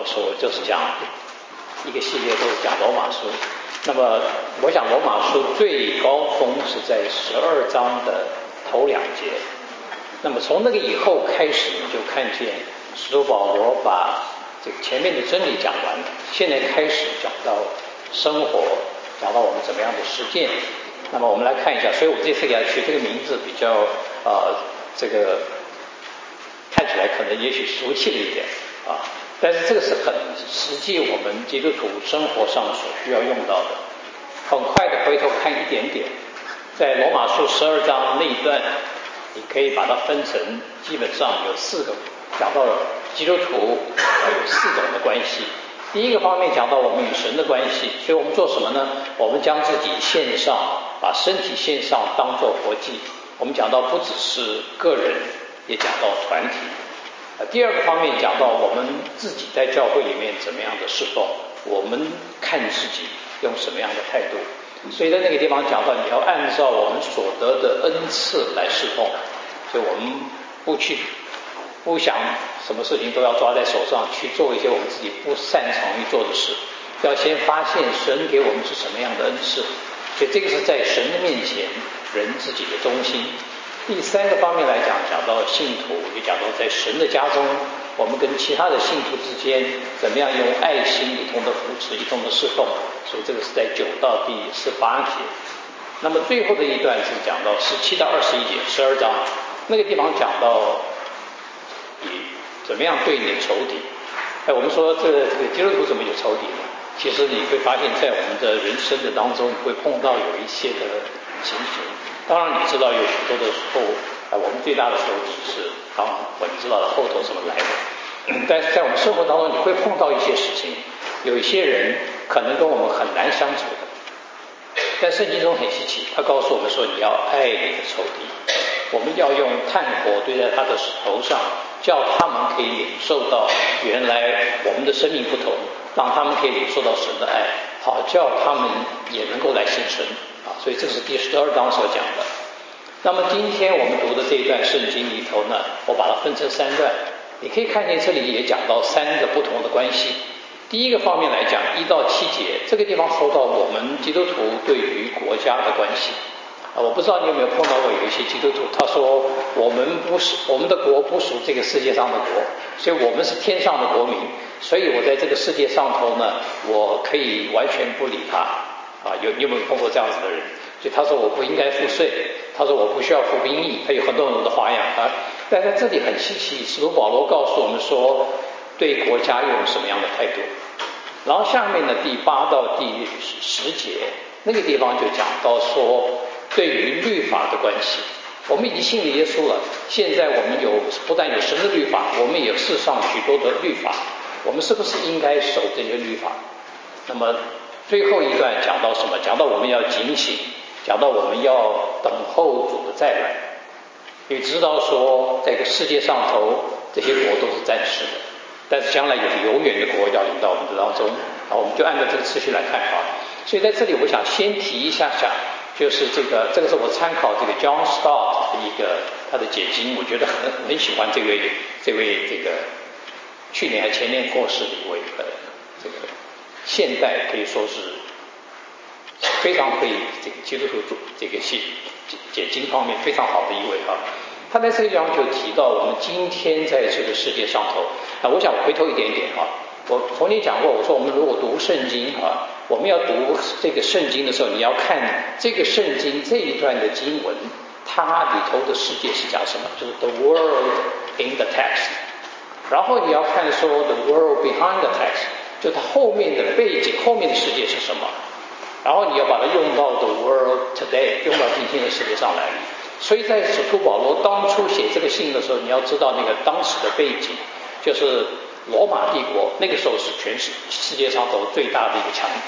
说就是讲一个系列都是讲罗马书。那么我想罗马书最高峰是在12章的头2节。那么从那个以后开始，你就看见使徒保罗把这个前面的真理讲完了，现在开始讲到生活，讲到我们怎么样的实践。那么我们来看一下，所以我这次给他取这个名字比较这个看起来可能也许俗气了一点啊，但是这个是很实际我们基督徒生活上所需要用到的。很快的回头看一点点，在罗马书12章那一段，你可以把它分成基本上有4个，讲到基督徒有4种的关系。第一个方面讲到我们与神的关系，所以我们做什么呢？我们将自己献上，把身体献上当作活祭。我们讲到不只是个人，也讲到团体。第二个方面讲到我们自己在教会里面怎么样的侍奉，我们看自己用什么样的态度。所以在那个地方讲到你要按照我们所得的恩赐来侍奉，所以我们不想什么事情都要抓在手上去做一些我们自己不擅长于做的事，要先发现神给我们是什么样的恩赐，所以这个是在神的面前人自己的中心。第3个方面来讲，讲到信徒，也讲到在神的家中，我们跟其他的信徒之间怎么样用爱心一同的扶持，一同的侍奉，所以这个是在9到第18节。那么最后的一段是讲到17到21节，12章那个地方讲到你怎么样对你的仇敌。我们说这个基督徒怎么有仇敌呢？其实你会发现在我们的人生的当中，你会碰到有一些的情形。当然你知道有许多的时候我们最大的仇敌是当然我知道的后头怎么来的，但是在我们生活当中你会碰到一些事情，有一些人可能跟我们很难相处的，在圣经中很稀奇，他告诉我们说你要爱你的仇敌，我们要用炭火堆在他的头上，叫他们可以领受到原来我们的生命不同，让他们可以领受到神的爱，好叫他们也能够来幸存所以这是第12章所讲的。那么今天我们读的这一段圣经里头呢，我把它分成3段，你可以看见这里也讲到3个不同的关系。第一个方面来讲1到7节，这个地方说到我们基督徒对于国家的关系我不知道你有没有碰到过有一些基督徒，他说我们的国不属这个世界上的国，所以我们是天上的国民，所以我在这个世界上头呢，我可以完全不理他你有没有碰过这样子的人？所以他说我不应该付税，他说我不需要服兵役，他有很多的花样但在这里很稀奇，使徒保罗告诉我们说对国家用什么样的态度。然后下面的第8到第10节那个地方就讲到说对于律法的关系，我们已经信了耶稣了，现在我们不但有神的律法，我们也有世上许多的律法，我们是不是应该守这些律法？那么最后一段讲到什么？讲到我们要警醒，讲到我们要等候主的再来，因为知道说在这个世界上头这些国都是暂时的，但是将来有永远的国要临到我们的当中我们就按照这个次序来看所以在这里我想先提一下就是这个是我参考这个 John Stott 的一个他的解经，我觉得很喜欢这位这个去年还前年过世的一位这个现代可以说是非常可以这个基督徒这个解经方面非常好的一位他在这个地方就提到我们今天在这个世界上头我想回头一点点我从前讲过，我说我们如果读圣经我们要读这个圣经的时候，你要看这个圣经这一段的经文，它里头的世界是讲什么，就是 the world in the text， 然后你要看说 the world behind the text， 就它后面的背景，后面的世界是什么，然后你要把它用到 the world today， 用到今天的世界上来。所以在使徒保罗当初写这个信的时候，你要知道那个当时的背景，就是罗马帝国那个时候是全世界上头最大的一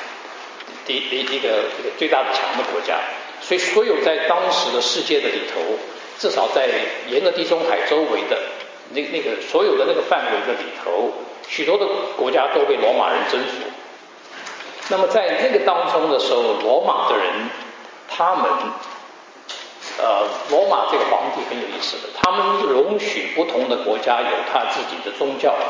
个最大的强的国家，所以所有在当时的世界的里头，至少在沿着地中海周围的那个所有的那个范围的里头，许多的国家都被罗马人征服。那么在那个当中的时候，罗马的人他们罗马这个皇帝很有意思的，他们容许不同的国家有他自己的宗教，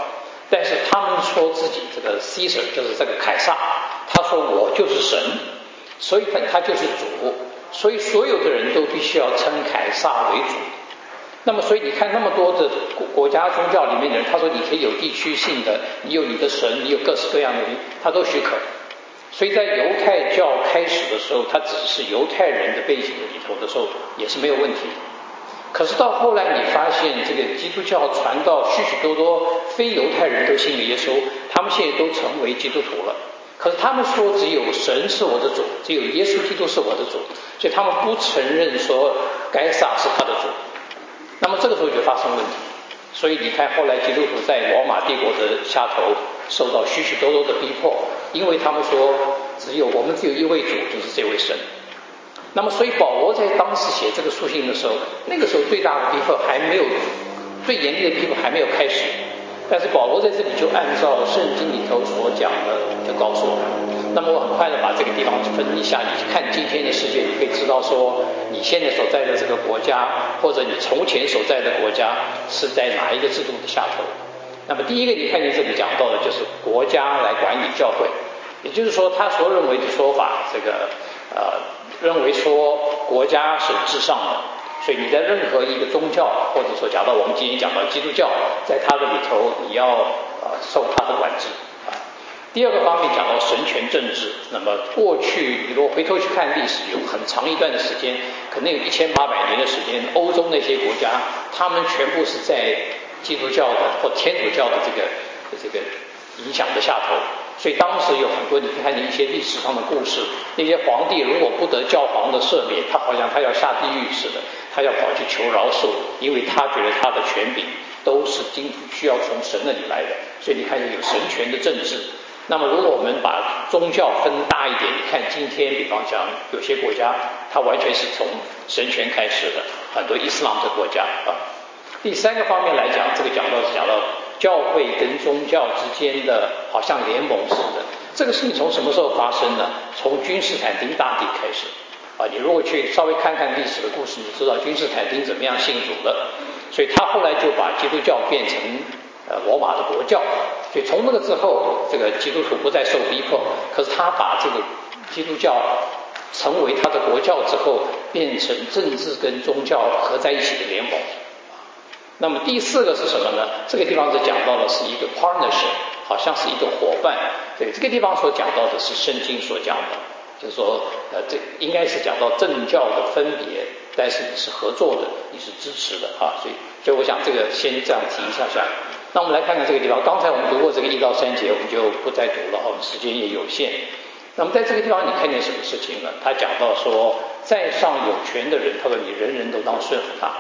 但是他们说自己这个 Caesar 就是这个凯撒，他说我就是神，所以他就是主，所以所有的人都必须要称凯撒为主。那么所以你看那么多的国家宗教里面的人，他说你可以有地区性的，你有你的神，你有各式各样的，他都许可。所以在犹太教开始的时候，它只是犹太人的背景里头的时候也是没有问题的。可是到后来你发现这个基督教传到许许多多非犹太人都信了耶稣，他们现在都成为基督徒了。可是他们说只有神是我的主，只有耶稣基督是我的主，所以他们不承认说该撒是他的主。那么这个时候就发生问题。所以你看后来基督徒在罗马帝国的下头受到许许多多的逼迫，因为他们说我们只有一位主，就是这位神。那么所以保罗在当时写这个书信的时候，那个时候最大的逼迫还没有，最严厉的逼迫还没有开始，但是保罗在这里就按照圣经里头所讲的就告诉我们。那么我很快的把这个地方分一下，你看今天的世界，你可以知道说你现在所在的这个国家，或者你从前所在的国家是在哪一个制度的下头。那么第一个你看见这里讲到的就是国家来管理教会，也就是说他所认为的说法，认为说国家是至上的，所以你在任何一个宗教，或者说讲到我们今天讲到基督教，在它的里头你要受它的管制啊。第二个方面讲到神权政治，那么过去你如果回头去看历史，有很长一段的时间，可能有1800年的时间，欧洲那些国家，他们全部是在基督教的或天主教的这个影响的下头。所以当时有很多你看见一些历史上的故事，那些皇帝如果不得教皇的赦免，他好像他要下地狱似的，他要跑去求饶恕，因为他觉得他的权柄都是需要从神那里来的。所以你看见有神权的政治。那么如果我们把宗教分大一点，你看今天比方讲有些国家它完全是从神权开始的，很多伊斯兰的国家啊。第三个方面来讲，这个讲到教会跟宗教之间的好像联盟似的。这个事情从什么时候发生呢？从君士坦丁大帝开始啊。你如果去稍微看看历史的故事，你知道君士坦丁怎么样信主的，所以他后来就把基督教变成罗马的国教。所以从那个之后，这个基督徒不再受逼迫，可是他把这个基督教成为他的国教之后，变成政治跟宗教合在一起的联盟。那么第四个是什么呢？这个地方是讲到的是一个 partnership， 好像是一个伙伴。对，这个地方所讲到的是圣经所讲的，就是说这应该是讲到政教的分别，但是你是合作的，你是支持的啊。所以我想这个先这样提一下。那我们来看看这个地方，刚才我们读过这个1到3节，我们就不再读了，我们时间也有限。那么在这个地方你看见什么事情呢？他讲到说，在上有权的人，他说你人人都当顺服他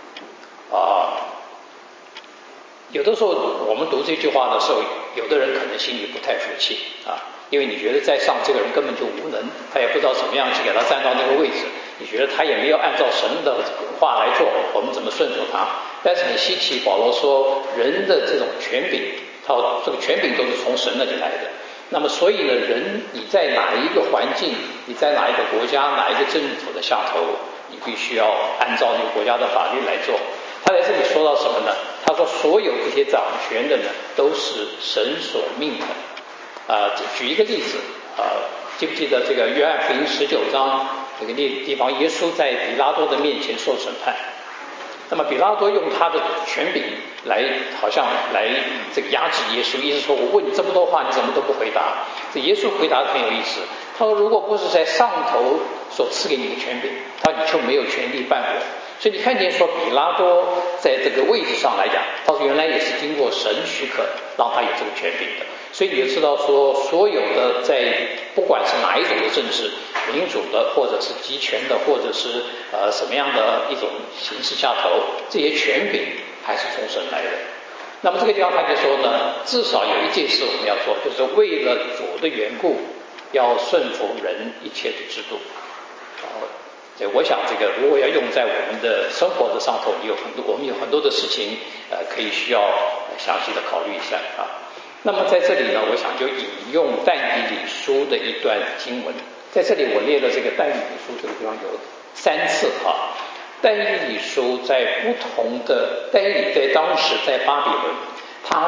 有的时候我们读这句话的时候，有的人可能心里不太服气因为你觉得在上这个人根本就无能，他也不知道怎么样去给他站到那个位置，你觉得他也没有按照神的话来做，我们怎么顺服他？但是很稀奇，保罗说人的这种权柄，他这个权柄都是从神那里来的。那么所以呢，人你在哪一个环境，你在哪一个国家，哪一个政府的下头，你必须要按照那个国家的法律来做。他在这里说到什么呢？他说所有这些掌权的呢，都是神所命的。举一个例子记不记得这个约翰福音19章这个地方，耶稣在比拉多的面前受审判。那么比拉多用他的权柄好像来这个压制耶稣，意思说我问你这么多话，你怎么都不回答？这耶稣回答很有意思，他说如果不是在上头所赐给你的权柄，他说你就没有权利办我。所以你看见说比拉多在这个位置上来讲，他说原来也是经过神许可让他有这个权柄的。所以你就知道说，所有的在不管是哪一种的政治，民主的或者是集权的，或者是什么样的一种形式下头，这些权柄还是从神来的。那么这个地方他就说呢，至少有一件事我们要做，就是为了主的缘故，要顺服人一切的制度。我想这个如果要用在我们的生活的上头，我们有很多的事情可以需要详细的考虑一下那么在这里呢，我想就引用但以理书的一段经文。在这里我列了这个但以理书这个地方有3次但以理书在不同的但以理在当时在巴比伦，他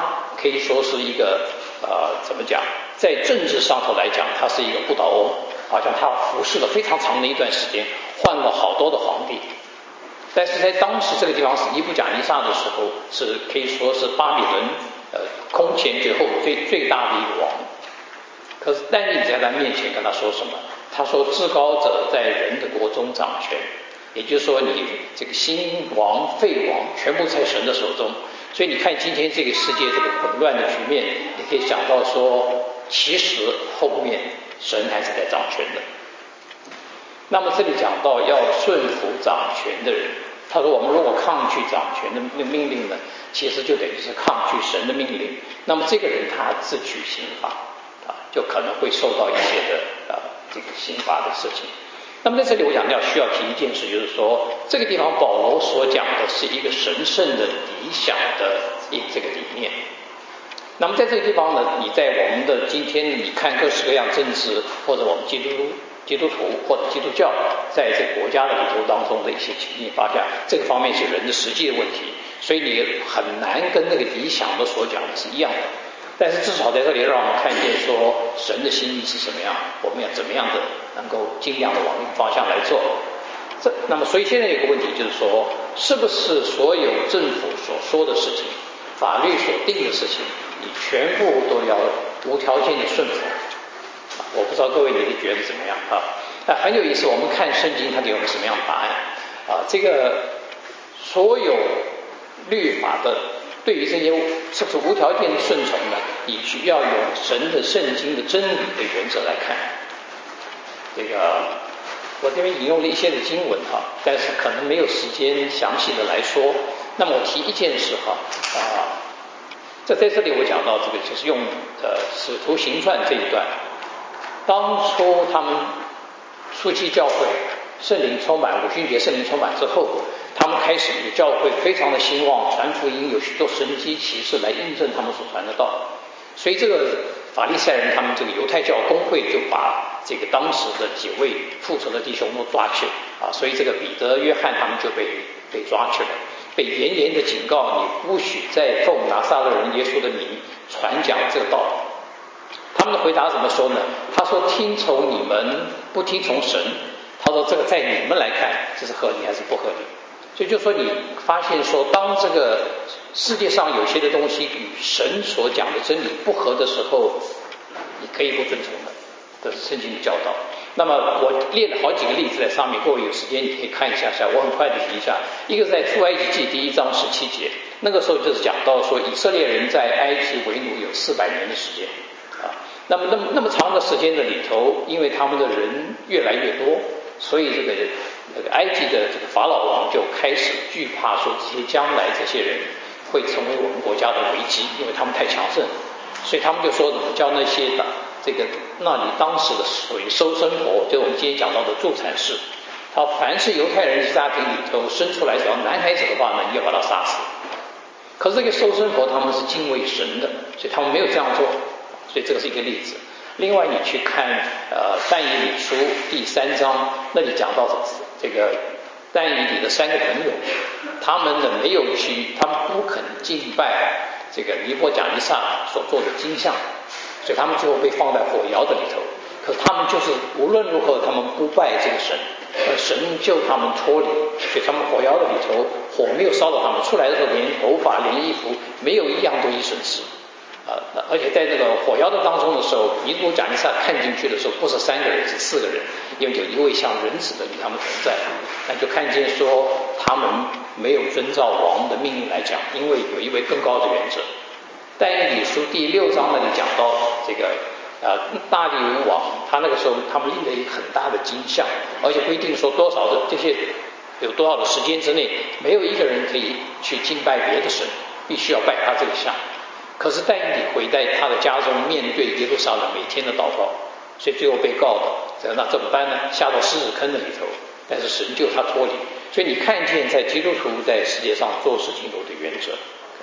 可以说是一个怎么讲，在政治上头来讲，他是一个不倒翁，好像他服侍了非常长的一段时间，换了好多的皇帝。但是在当时这个地方是尼布甲尼撒的时候，是可以说是巴比伦空前绝后最大的一个王。可是但尼在他面前跟他说什么？他说：“至高者在人的国中掌权。”也就是说，你这个兴王废王全部在神的手中。所以你看今天这个世界这个混乱的局面，你可以想到说，其实后面神还是在掌权的。那么这里讲到要顺服掌权的人，他说我们如果抗拒掌权的命令呢，其实就等于是抗拒神的命令。那么这个人他自取刑罚就可能会受到一些的这个刑罚的事情。那么在这里我想需要提一件事，就是说这个地方保罗所讲的是一个神圣的理想的这个理念。那么在这个地方呢，你在我们的今天你看各式各样政治或者我们基督徒或者基督教在这个国家的里头当中的一些情形发现，这个方面是人的实际的问题，所以你很难跟那个理想的所讲的是一样的。但是至少在这里让我们看见说神的心意是什么样，我们要怎么样的能够尽量的往那个方向来做。那么所以现在有个问题就是说，是不是所有政府所说的事情，法律所定的事情，你全部都要无条件的顺服？我不知道各位你是觉得怎么样那很有意思，我们看圣经它给我们什么样的答案这个所有律法的对于这些是不是无条件的顺从呢？你需要用神的圣经的真理的原则来看。这个我这边引用了一些的经文但是可能没有时间详细的来说。那么我提一件事在这里我讲到这个就是用使徒行传这一段，当初他们初期教会圣灵充满，五旬节圣灵充满之后，他们开始教会非常的兴旺，传福音，有许多神迹奇事来印证他们所传的道。所以这个法利赛人他们这个犹太教公会就把这个当时的几位复仇的弟兄都抓去所以这个彼得约翰他们就被抓去了，被严严的警告，你不许再奉拿撒勒人耶稣的名传讲这个道理。他们的回答怎么说呢？他说听从你们不听从神，他说这个在你们来看这是合理还是不合理。所以就说你发现说，当这个世界上有些的东西与神所讲的真理不合的时候，你可以不遵从的，这是圣经的教导。那么我列了好几个例子在上面，各位有时间你可以看一下我很快的提一下。一个在出埃及记第1章17节，那个时候就是讲到说以色列人在埃及为奴有400年的时间那么长的时间的里头，因为他们的人越来越多，所以这个埃及的这个法老王就开始惧怕说这些将来这些人会成为我们国家的危机，因为他们太强盛，所以他们就说叫那些这个那里当时的属于收生婆，就是我们今天讲到的助产士，他凡是犹太人家庭里头生出来只要男孩子的话呢，你要把他杀死。可是这个收生婆他们是敬畏神的，所以他们没有这样做，所以这个是一个例子。另外你去看但以理书第3章，那里讲到这个但以理的3个朋友，他们呢没有他们不肯敬拜这个尼布甲尼撒所做的金像，所以他们最后被放在火窑的里头。可是他们就是无论如何他们不拜这个神，神救他们脱离，所以他们火窑的里头火没有烧到他们，出来的时候连头发连衣服没有一样东西损失而且在这个火窑的当中的时候，尼布甲尼撒看进去的时候不是3个人是4个人，因为有一位像人子的与他们同在，那就看见说他们没有遵照王的命令来讲，因为有一位更高的原则。但以理书第6章那里讲到这个大利乌王，他那个时候他们立了一个很大的金像，而且规定说多少的这些有多少的时间之内，没有一个人可以去敬拜别的神，必须要拜他这个像。可是但以理回在他的家中面对耶路撒冷每天的祷告，所以最后被告的那怎么办呢？下到狮子坑的里头，但是神救他脱离。所以你看见在基督徒在世界上做事情有的原则。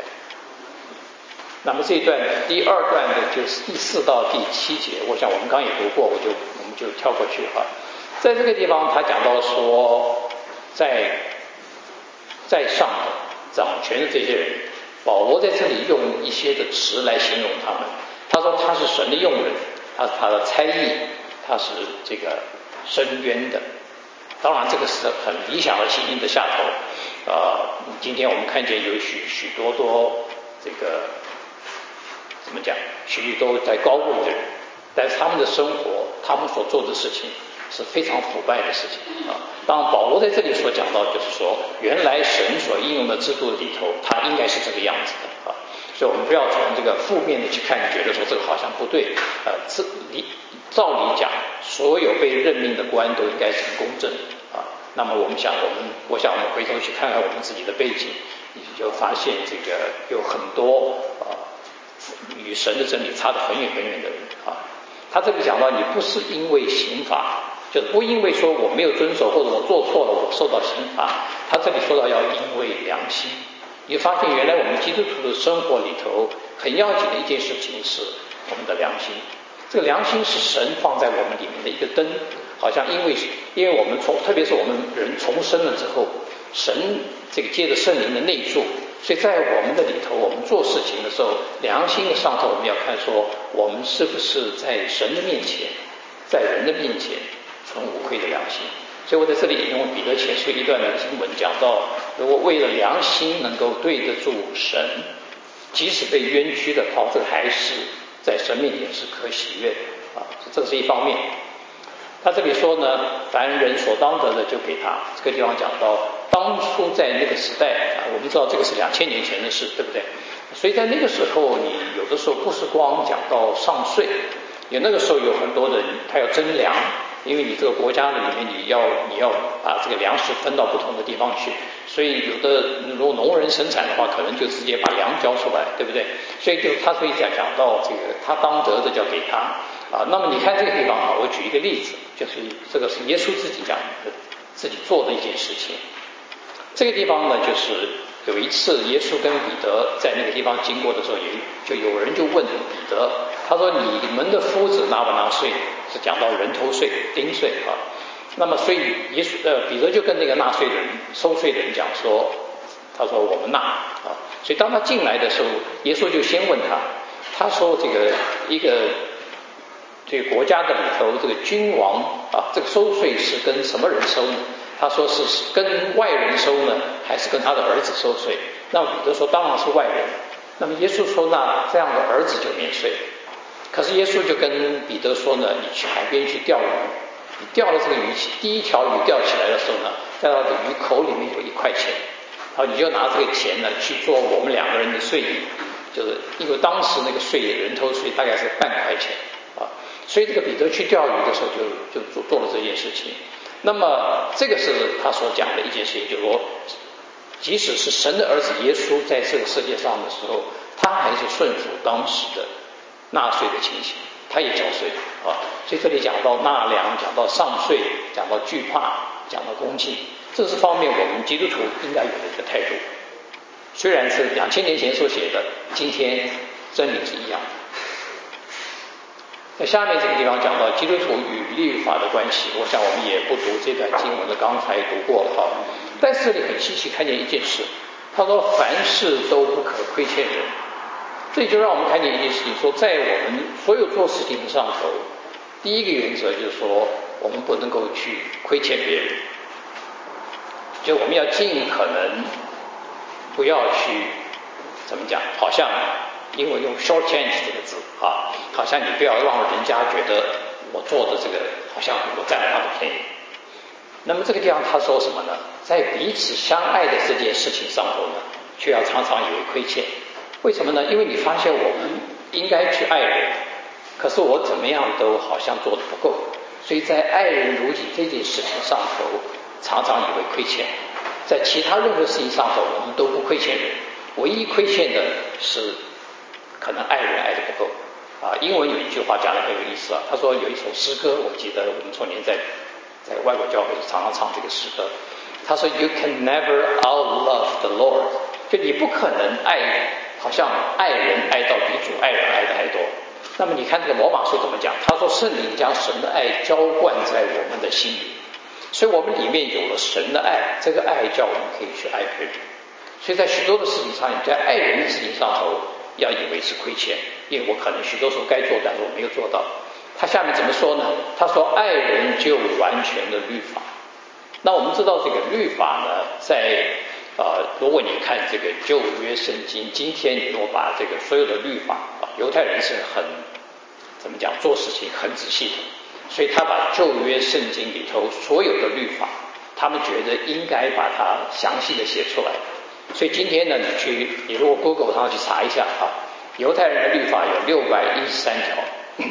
那么这一段第2段的就是第4到第7节，我想我们刚也读过，我们就跳过去在这个地方他讲到说，在上的掌权的这些人， 保罗在这里用一些的词来形容他们，他说他是神的用人，他是他的差役，他是这个伸冤的。当然这个是很理想的情境的下头，今天我们看见有许多这个怎么讲，许多在高位的人，但是他们的生活，他们所做的事情是非常腐败的事情啊。当然保罗在这里所讲到，就是说原来神所应用的制度里头，它应该是这个样子的啊。所以我们不要从这个负面的去看，觉得说这个好像不对。照理讲，所有被任命的官都应该是公正啊。那么我想我们回头去看看我们自己的背景，你就发现这个有很多与神的真理差得很远很远的人啊。他这里讲到，你不是因为刑罚，就是不因为说我没有遵守或者我做错了我受到刑罚，他这里说到要因为良心。你发现原来我们基督徒的生活里头很要紧的一件事情是我们的良心。这个良心是神放在我们里面的一个灯，好像因为我们特别是我们人重生了之后，神这个借着圣灵的内住，所以在我们的里头，我们做事情的时候，良心的上头我们要看说我们是不是在神的面前，在人的面前存无愧的良心。所以我在这里引用彼得前书一段的经文，讲到如果为了良心能够对得住神，即使被冤屈的话，这还是在神面前是可喜悦的啊，这是一方面。他这里说呢，凡人所当得的就给他。这个地方讲到，当初在那个时代啊，我们知道这个是2000年前的事，对不对？所以在那个时候，你有的时候不是光讲到上税，那个时候有很多人他要征粮，因为你这个国家里面你要把这个粮食分到不同的地方去，所以有的如果农人生产的话，可能就直接把粮交出来，对不对？所以他可以讲到这个他当得的就要给他啊。那么你看这个地方啊，我举一个例子，就是这个是耶稣自己讲的，自己做的一件事情。这个地方呢，就是有一次耶稣跟彼得在那个地方经过的时候，有人就问彼得，他说你们的夫子纳不纳税？是讲到人头税、丁税啊。那么所以彼得就跟那个纳税人、收税的人讲说，他说我们纳啊。所以当他进来的时候，耶稣就先问他说这个国家的里头，这个君王啊，这个收税是跟什么人收呢？他说是跟外人收呢，还是跟他的儿子收税？那彼得说当然是外人。那么耶稣说那这样的儿子就免税。可是耶稣就跟彼得说呢，你去海边去钓鱼，你钓了这个鱼，第一条鱼钓起来的时候呢，在它的鱼口里面有1块钱，然后你就拿这个钱呢去做我们2个人的税银，就是因为当时那个税人头税大概是半块钱啊，所以这个彼得去钓鱼的时候就做了这件事情。那么这个是他所讲的一件事情，就是说即使是神的儿子耶稣在这个世界上的时候，他还是顺服当时的纳税的情形，他也缴税啊。所以这里讲到纳粮，讲到上税，讲到惧怕，讲到恭敬，这是方面我们基督徒应该有的一个态度。虽然是2000年前所写的，今天真理是一样的。那下面这个地方讲到基督徒与律法的关系，我想我们也不读这段经文了，刚才读过了哈。但是这里很稀奇看见一件事，他说凡事都不可亏欠人。这就让我们看见一件事情，说在我们所有做事情上头，第一个原则就是说我们不能够去亏欠别人，就我们要尽可能不要去怎么讲，好像因为用 short change 这个字啊，好像你不要让人家觉得我做的这个好像我占了他的便宜。那么这个地方他说什么呢？在彼此相爱的这件事情上头呢，却要常常以为亏欠。为什么呢？因为你发现我们应该去爱人，可是我怎么样都好像做得不够，所以在爱人如己这件事情上头常常以为亏欠。在其他任何事情上头我们都不亏欠人，唯一亏欠的是可能爱人爱得不够啊。英文有一句话讲得很有意思啊，他说有一首诗歌，我记得我们从前在外国教会常常唱这个诗歌，他说 You can never outlove the Lord， 就你不可能好像爱人爱到比主爱人爱的还多。那么你看这个罗马书怎么讲，他说圣灵将神的爱浇灌在我们的心里，所以我们里面有了神的爱，这个爱叫我们可以去爱别人。 所以在许多的事情上，你在爱人的事情上头要以为是亏欠，因为我可能许多时候该做，但是我没有做到。他下面怎么说呢？他说爱人就完全的律法。那我们知道这个律法呢，在如果你看这个旧约圣经，今天你如果把这个所有的律法犹太人是很怎么讲，做事情很仔细的，所以他把旧约圣经里头所有的律法，他们觉得应该把它详细的写出来。所以今天呢，你如果 Google 上去查一下犹太人的律法有613条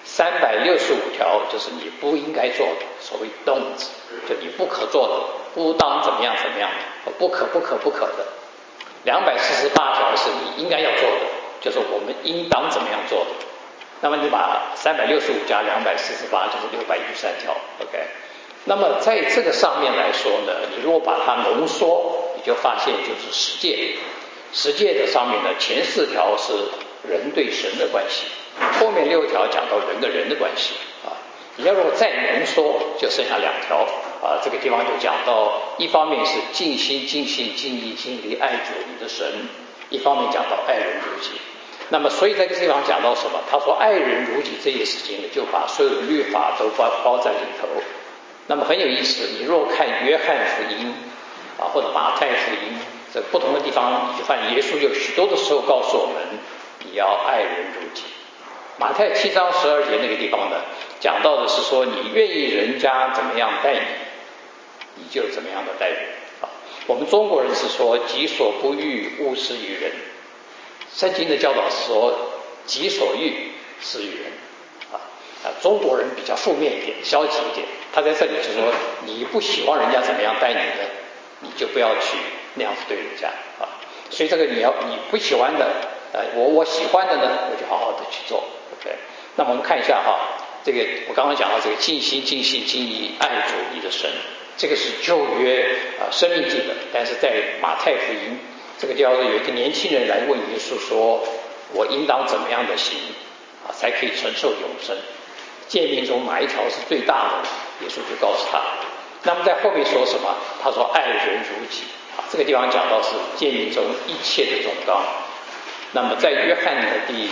，365条就是你不应该做的，所谓 don't， 就你不可做的，不当怎么样怎么样，不可的。248条是你应该要做的，就是我们应当怎么样做的。那么你把365加248就是613条 ，OK。那么在这个上面来说呢，你如果把它浓缩，你就发现就是十诫。十诫的上面呢，前4条是人对神的关系，后面6条讲到人跟人的关系你要如果再浓缩，就剩下2条这个地方就讲到，一方面是尽心尽性尽意尽力爱主你的神，一方面讲到爱人如己。那么所以在这个地方讲到什么？他说爱人如己这件事情呢，就把所有的律法都包在里头。那么很有意思，你若看约翰福音或者马太福音，这不同的地方你就发现耶稣有许多的时候告诉我们，你要爱人如己。马太7章12节那个地方呢，讲到的是说，你愿意人家怎么样待你，你就怎么样的待人我们中国人是说己所不欲，勿施于人。圣经的教导是说己所欲，施于人中国人比较负面一点，消极一点。他在这里就说，你不喜欢人家怎么样待你的，你就不要去那样子对人家所以这个你不喜欢的我喜欢的呢，我就好好的去做。OK， 那么我们看一下这个我刚刚讲到这个尽心尽性尽意爱主你的神，这个是旧约申命记的，但是在马太福音这个地方有一个年轻人来问耶稣说，我应当怎么样的行才可以承受永生？诫命中哪一条是最大的？耶稣就告诉他。那么在后面说什么？他说爱人如己这个地方讲到是诫命中一切的总纲。那么在约翰的第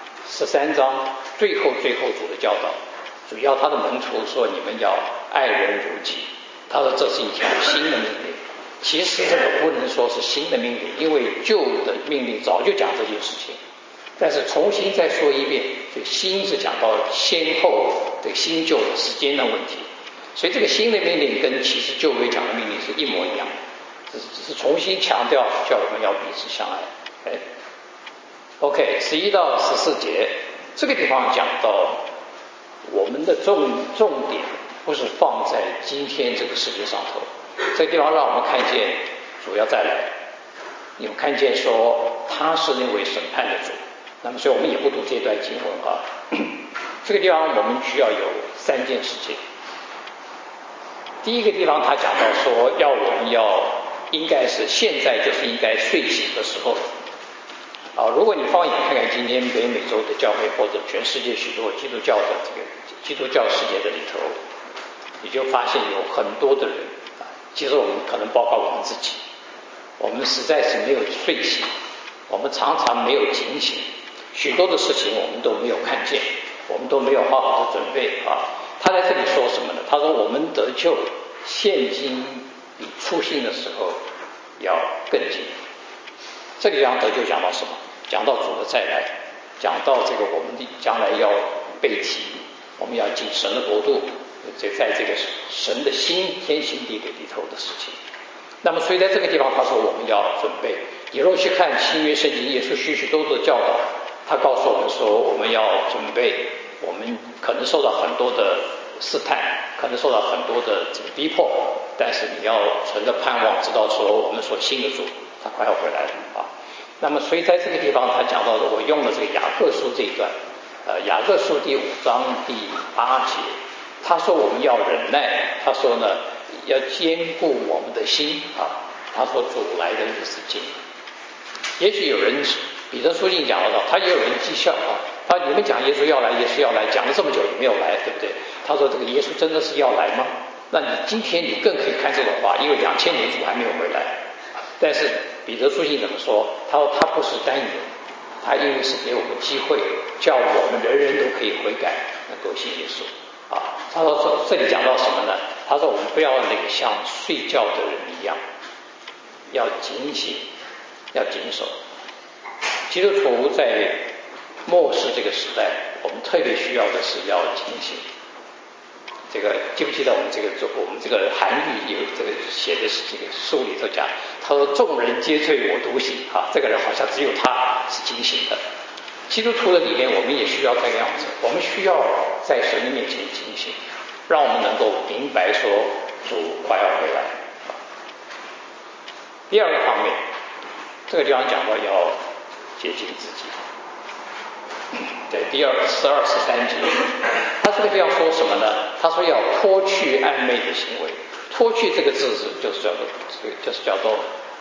13章最后主的教导，主要他的门徒说你们要爱人如己，他说这是一条新的命令。其实这个不能说是新的命令，因为旧的命令早就讲这件事情，但是重新再说一遍，所以新是讲到先后对新旧的时间的问题，所以这个新的命令跟其实旧约讲的命令是一模一样的，只是重新强调叫我们要彼此相爱。OK， 11到14节这个地方讲到我们的重点不是放在今天这个世界上头，这个地方让我们看见主要再来，你们看见说他是那位审判的主。那么所以我们也不读这段经文这个地方我们需要有3件事情。第一个地方他讲到说我们应该是现在就是应该睡醒的时候如果你放眼看看今天北美洲的教会或者全世界许多基督教的这个基督教世界的里头，你就发现有很多的人其实我们可能包括我们自己，我们实在是没有睡醒，我们常常没有警醒，许多的事情我们都没有看见，我们都没有好好的准备他在这里说什么呢？他说我们得救现今比初信的时候要更近。这个地方得救讲到什么？讲到主的再来，讲到这个我们将来要被提，我们要进神的国度，在这个神的新天新地里头的事情。那么所以在这个地方他说我们要准备。你若去看新约圣经，耶稣许多的教导，他告诉我们说我们要准备，我们可能受到很多的试探，可能受到很多的这个逼迫，但是你要存着盼望，知道说我们所信的主他快要回来了那么所以在这个地方他讲到的，我用了这个雅各书这一段雅各书第5章第8节，他说我们要忍耐，他说呢要坚固我们的心他说主来的日子近。也许有人彼得书信讲到他也有人讥笑他说你们讲耶稣要来，耶稣要来，讲了这么久也没有来，对不对？他说这个耶稣真的是要来吗？那你今天你更可以看这种话，因为2000年主还没有回来但是彼得书信怎么说？他说他不是单言，他因为是给我们机会，叫我们人人都可以悔改，能够信耶稣啊。他说这里讲到什么呢？他说我们不要像睡觉的人一样，要警醒，要谨守。基督徒在末世这个时代，我们特别需要的是要警醒。这个记不记得我们这个韩愈有这个写的这个书里头讲，他说众人皆醉我独醒啊，这个人好像只有他是警醒的。基督徒的里面我们也需要这个样子，我们需要在神的面前警醒，让我们能够明白说主快要回来。第二个方面，这个地方讲到要洁净自己。对，第12、13节，他这个地方说什么呢？他说要脱去暧昧的行为。脱去这个字就是叫做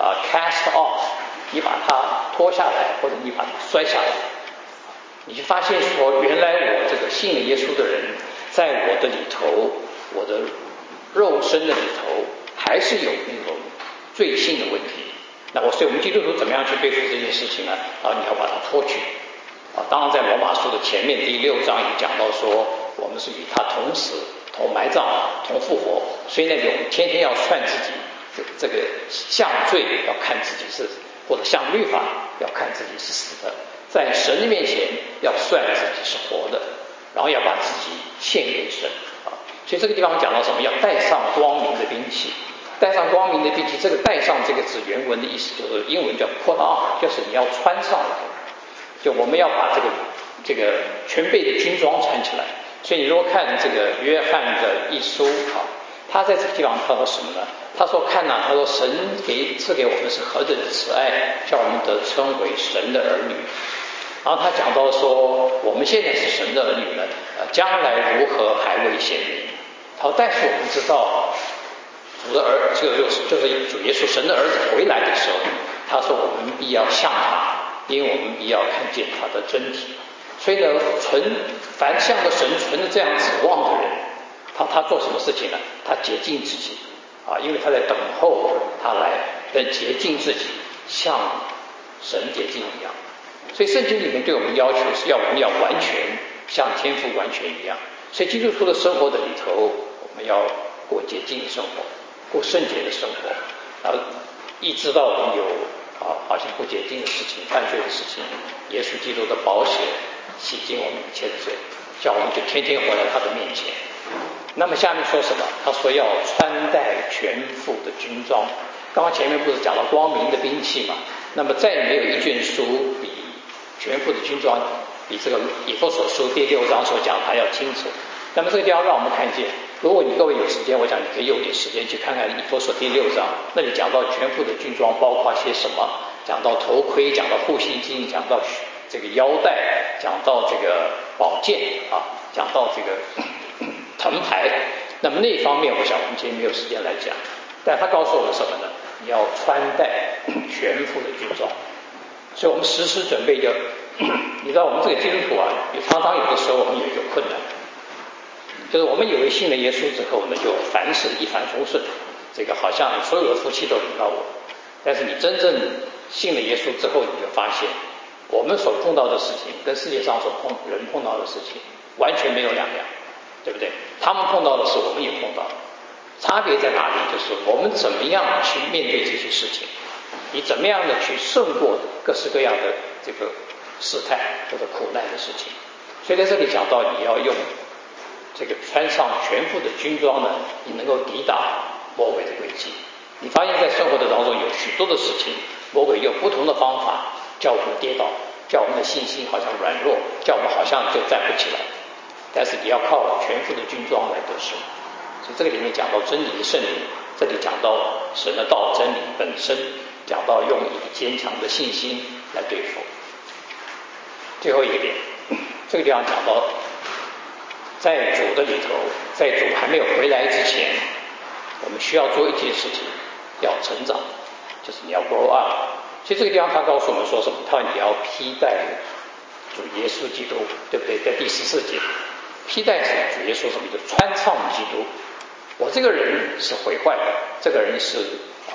cast off， 你把它脱下来，或者你把它摔下来。你就发现说，原来我这个信了耶稣的人，在我的里头，我的肉身的里头，还是有那种罪性的问题。所以我们基督徒怎么样去对付这件事情呢？你要把它脱去。当然在罗马书的前面第6章也讲到说，我们是与他同死、同埋葬、同复活。所以我们天天要算自己，这个向罪要看自己是，或者向律法要看自己是死的，在神的面前要算自己是活的，然后要把自己献给神。所以这个地方讲到什么？要带上光明的兵器。带上光明的兵器，这个带上这个字原文的意思就是英文叫 put on， 就是你要穿上来。就我们要把这个全备的军装穿起来。所以你如果看这个约翰的一书他在这个地方他说什么呢？他说看他说神赐给我们是何等的慈爱，叫我们得称为神的儿女。然后他讲到说，我们现在是神的儿女呢，将来如何还未显明。好，但是我们知道主的就是主耶稣神的儿子回来的时候，他说我们必要像他，因为我们必要看见他的真体。所以呢，凡向着神存着这样指望的人，他做什么事情呢？他洁净自己因为他在等候他来洁净自己，像神洁净一样。所以圣经里面对我们要求是我们要完全像天父完全一样。所以基督徒的生活的里头，我们要过洁净的生活，过圣洁的生活，一直到我们有好像不洁净的事情、犯罪的事情，耶稣基督的宝血洗净我们一切的罪，叫我们就天天活在他的面前。那么下面说什么？他说要穿戴全副的军装。刚刚前面不是讲到光明的兵器嘛？那么再也没有一卷书比全副的军装，比这个以弗所书第6章所讲还要清楚。那么这个地方让我们看见，如果你各位有时间，我想你可以用点时间去看看以弗所第6章，那里讲到全副的军装包括些什么，讲到头盔，讲到护心镜，讲到这个腰带，讲到这个宝剑讲到这个藤牌。那么那一方面我想我们今天没有时间来讲，但他告诉我们什么呢？你要穿戴全副的军装。所以我们时时准备你知道我们这个基督徒也常常有的时候我们有一个困难，就是我们以为信了耶稣之后呢，就凡事一帆风顺，这个好像所有的福气都临到我。但是你真正信了耶稣之后，你就发现我们所碰到的事情跟世界上人碰到的事情完全没有两样，对不对？他们碰到的事我们也碰到，差别在哪里？就是我们怎么样去面对这些事情，你怎么样的去胜过各式各样的这个试探或者苦难的事情。所以在这里讲到你要用这个穿上全副的军装呢，你能够抵挡魔鬼的诡计。你发现在生活的当中有许多的事情，魔鬼用不同的方法叫我们跌倒，叫我们的信心好像软弱，叫我们好像就站不起来。但是你要靠全副的军装来得胜。所以这个里面讲到真理的圣灵，这里讲到神的道真理本身，讲到用一个坚强的信心来对付。最后一个点，这个地方讲到在主的里头，在主还没有回来之前，我们需要做一件事情，要成长，就是你要 grow up。其实这个地方他告诉我们说什么？他说你要披戴主耶稣基督，对不对？在第14节，披戴主耶稣什么？就穿上基督。我这个人是毁坏的，这个人是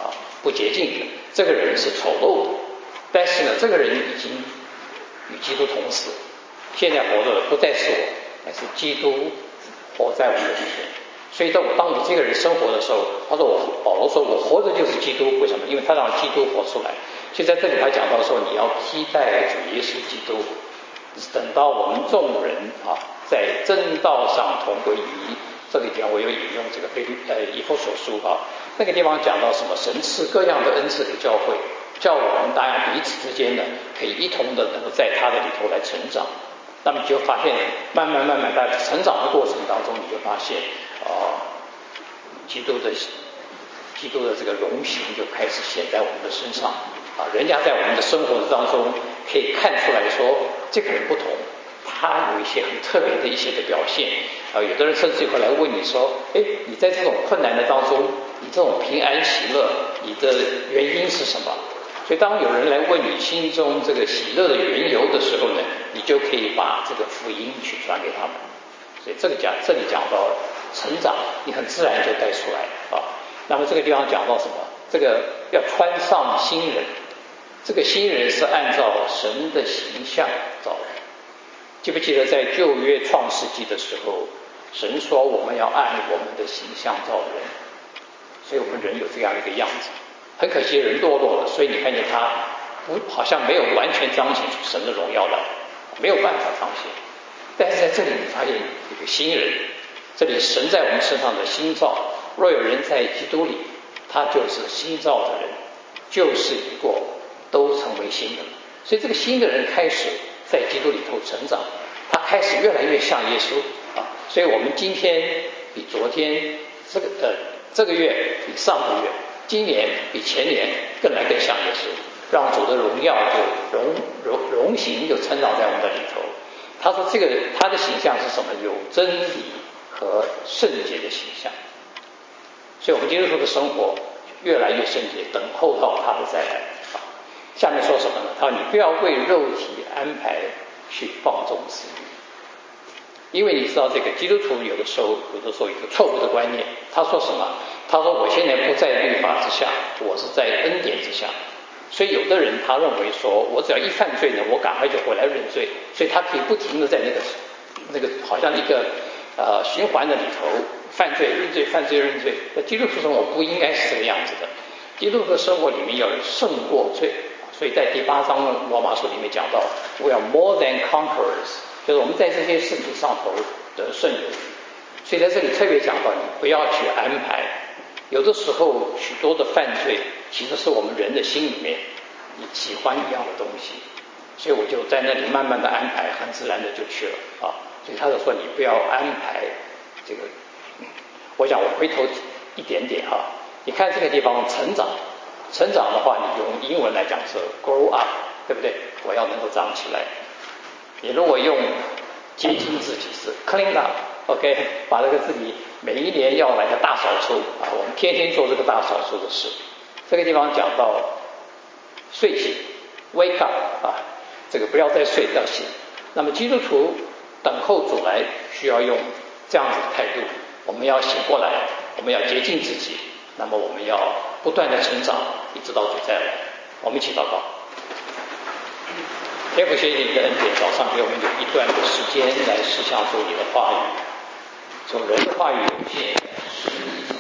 不洁净的，这个人是丑陋的。但是呢，这个人已经与基督同死，现在活着的不再是我，而是基督活在我的里面。所以当你这个人生活的时候，保罗说我活着就是基督，为什么？因为他让基督活出来。所以在这里他讲到说，你要披戴主耶稣基督，等到我们众人在真道上同归于一。这个地方我有引用这个以弗所书那个地方讲到什么？神赐各样的恩赐给教会，叫我们大家彼此之间呢，可以一同的能够在他的里头来成长。那么你就发现，慢慢在成长的过程当中，你就发现基督的这个荣行就开始显在我们的身上人家在我们的生活当中可以看出来说，这个人不同，他有一些很特别的一些的表现有的人甚至会来问你说，你在这种困难的当中，你这种平安喜乐，你的原因是什么？所以当有人来问你心中这个喜乐的缘由的时候呢，你就可以把这个福音去传给他们。所以这里讲到成长，你很自然就带出来那么这个地方讲到什么？这个要穿上新人，这个新人是按照神的形象造的。记不记得在旧约创世纪的时候，神说我们要按我们的形象造人，所以我们人有这样一个样子。很可惜人堕落了，所以你看见他好像没有完全彰显出神的荣耀来，没有办法彰显。但是在这里你发现有个新人，这里神在我们身上的新造，若有人在基督里，他就是新造的人，旧事已过，都成为新的。所以这个新的人开始在基督里头成长，他开始越来越像耶稣所以我们今天比昨天这个月比上个月，今年比前年更像耶稣，让主的荣耀就荣行就成长在我们的里头。他说他的形象是什么？有真理和圣洁的形象。所以我们基督徒的生活越来越圣洁，等候到他的再来下面说什么呢？他说你不要为肉体安排去放纵私欲。因为你知道这个基督徒有的时候有一个错误的观念，他说什么？他说我现在不在律法之下，我是在恩典之下。所以有的人他认为说，我只要一犯罪呢，我赶快就回来认罪，所以他可以不停的在那个好像一个循环的里头犯罪认罪犯罪认罪。基督徒生活不应该是这个样子的，基督徒的生活里面要胜过罪。所以在第8章罗马书里面讲到 We are more than conquerors， 就是我们在这些事情上头得胜有余。所以在这里特别讲到，你不要去安排，有的时候许多的犯罪其实是我们人的心里面你喜欢一样的东西，所以我就在那里慢慢的安排，很自然的就去了所以他就说你不要安排这个我想我回头一点点你看这个地方成长的话，你用英文来讲是 grow up， 对不对？我要能够长起来。你如果用接近自己是 clean up， OK， 把这个自己每一年要来个大扫除我们天天做这个大扫除的事。这个地方讲到睡醒 wake up 这个不要再睡要醒。那么基督徒等候主来需要用这样子的态度，我们要醒过来，我们要洁净自己，那么我们要不断的成长，一直到主再来。我们一起祷告。天父，谢谢你的恩典，早上给我们有一段的时间来思想主你的话语。从人的话语有限，